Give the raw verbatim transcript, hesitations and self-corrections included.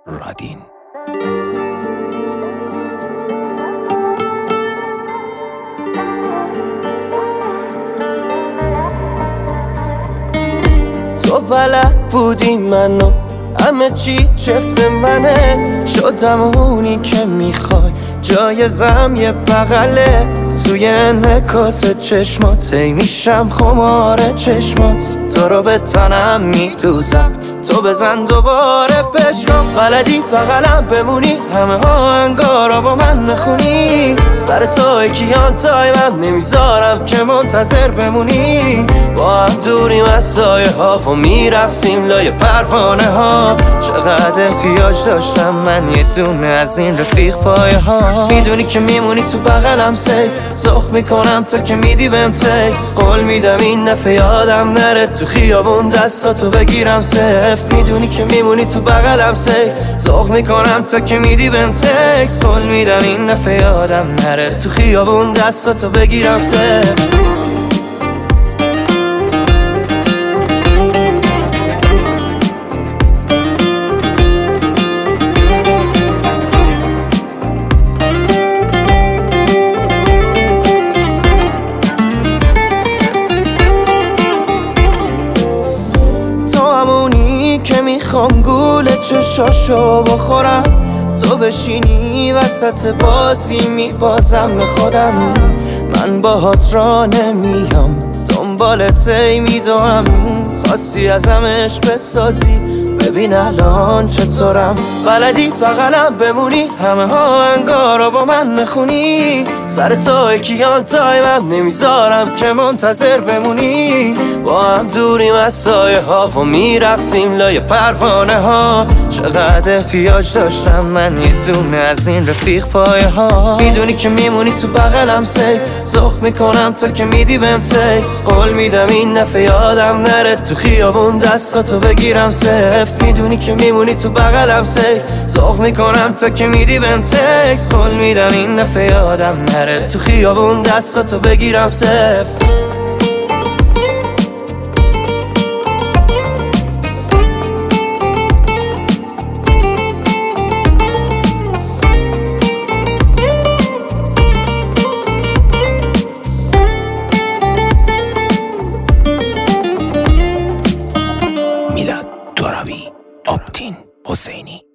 رادین. تو بلد بودی منو همه چی چفت منه، شدم اونی که میخوای جایزم یه بغله. توی انعکاس چشمات ای میشم خمار چشمات، تو رو به تنم میدوزم تو بزن دوباره بشکاف. بلدی بغلم بمونی همه ها انگارا با من نخونی، سر تو کیان تایمم نمیذارم که منتظر بمونی. با هم دوریم از سایه ها و میرقصیم لای پروانه ها. چقدر احتیاج داشتم من یه دونه از این رفیق پایه ها. میدونی که میمونی تو بغلم سیف، زخ میکنم تا که میدی بهم تکس. قول میدم این دفعه یادم نره تو خیابون دستاتو بگیرم سیف. میدونی که میمونی تو بغلم سیف، زخ میکنم تا که میدی بهم تکس. قول میدم این دفعه یادم نره تو خیابون دستاتو بگیرم سیف. که میخوام گول چشاشو بخورم، تو بشینی وسط بازی میبازم به خودم. من باهات را نمیام دنبالت ای میدوام، خواستی ازم عشق بسازی ببین الان چطورم. بلدی بغلم بمونی همه ها انگارا با من نخونی، سر تو کیان تایمم نمیذارم که منتظر بمونی. با هم دوریم از سایه ها و میرقصیم لای پروانه ها. چقدر احتیاج داشتم من یه دونه از این رفیق پایه ها. میدونی که میمونی تو بغلم سیف، زخ میکنم تا که میدی بهم تکس. قول میدم این دفعه یادم نره تو خیابون دستاتو بگیرم سیف. میدونی که میمونی تو بغلم سیف، زخ میکنم تا که میدی بهم تکس. قول میدم این دفعه یادم نره تو خیابون دستاتو بگیرم سیف. میلاد ترابی، آپتین حسینی.